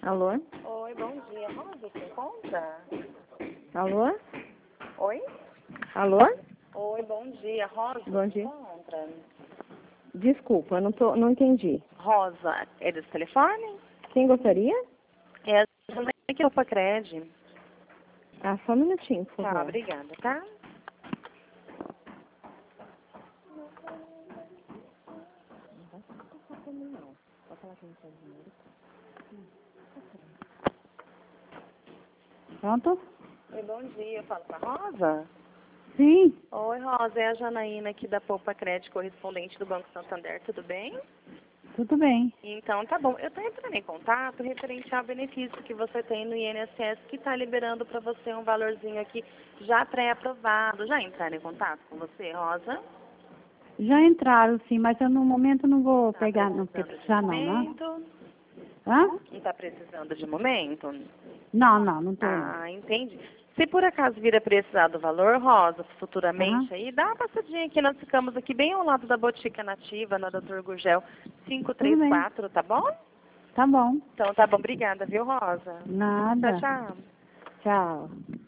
Alô? Oi, bom dia. Rosa, se encontra? Alô? Oi? Alô? Oi, bom dia. Rosa, Bom se dia. encontra? Desculpa, não entendi. Rosa, é desse telefone? Quem gostaria? É a Janaína aqui do Pacred. Ah, só um minutinho, por Tá, favor. obrigada, tá? Pronto? Oi, bom dia. Eu falo com a Rosa? Sim, Oi, Rosa, é a Janaína aqui da Poupa Cred, correspondente do Banco Santander, tudo bem? tudo bem. Então, tá bom. Eu estou entrando em contato referente ao benefício que você tem no INSS, que está liberando para você um valorzinho aqui já pré-aprovado. Já entraram em contato com você, Rosa? Já entraram, sim, mas eu no momento não vou Tá pegar, não, porque precisando de precisar não, né? momento? Hã? Não está precisando de momento? Não tô não. Ah, entendi. Se por acaso vir a precisar do valor, Rosa, Aham, futuramente aí, dá uma passadinha aqui. Nós ficamos aqui bem ao lado da Botica Nativa, na Dr. Gurgel tudo bem. 534, tá bom? Tá bom. Então tá bom, obrigada, viu, Rosa? Tchau, Nada. tchau. Tchau.